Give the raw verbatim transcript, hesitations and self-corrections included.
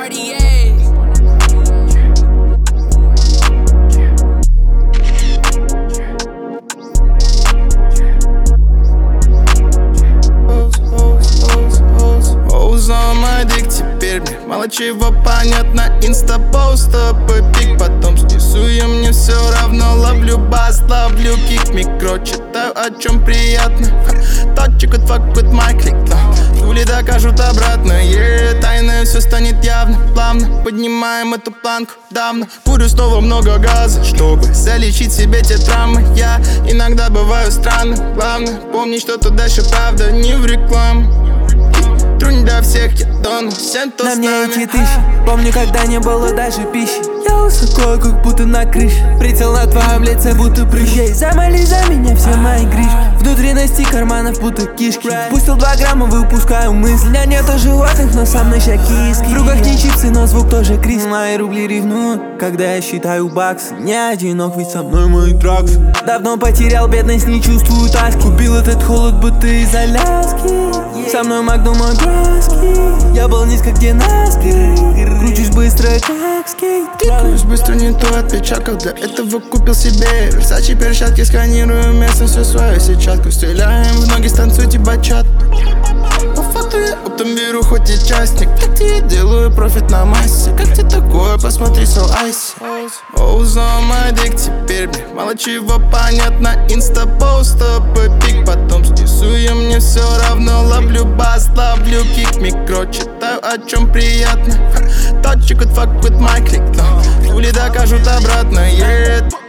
Cartier. On my dick, теперь мне мало чего понятно. Инста-пост, пик, потом снесу я, мне все равно. Ловлю бас, ловлю кик, микро, читаю, о чем приятно. Точек от fuck with my click, Тули докажут обратно, yeah. Тайное все станет явно, плавно поднимаем эту планку давно. Курю снова много газа, чтобы залечить себе те травмы. Я иногда бываю странным, главное помни, что тут дальше правда, не в рекламу. Трунь до всех, я дону, всем, кто на с мне нами. эти тысячи, помню, когда не было даже пищи. Я высоко, как будто на крыше. Прицел на твоем лице, будто прыщей. Замали за меня все мои гриши. Внутренности карманов, будто кишки. Пустил два грамма, выпускаю мысль. У меня нету животных, но со мной ща киски. В руках не чипсы, но звук тоже крис. Мои рубли ревнуют, когда я считаю баксы. Не одинок, ведь со мной мои драксы. Давно потерял бедность, не чувствую тоски. Купил этот холод, будто из Аляски. Со мной Магнум, мой краски. Я был низко, где наспер. Кручусь быстро, как скейт. Кликаюсь быстро, не то отпечатков. Для этого купил себе Версачи перчатки. Сканирую местно всю свою сетчатку. Стреляем в ноги, станцуйте бачат. По факту я оптом беру хоть и частник. Как тебе делаю профит на массе? Как тебе такое? Посмотри, so ice. O's on my dick, теперь мне мало чего понятно. Инста-пост, пик, потом снесу я, мне все равно. Ловлю бас, ловлю кик, микро, читаю, о чем приятно. Точек от fuck with my click, Тули докажут обратно, yeah.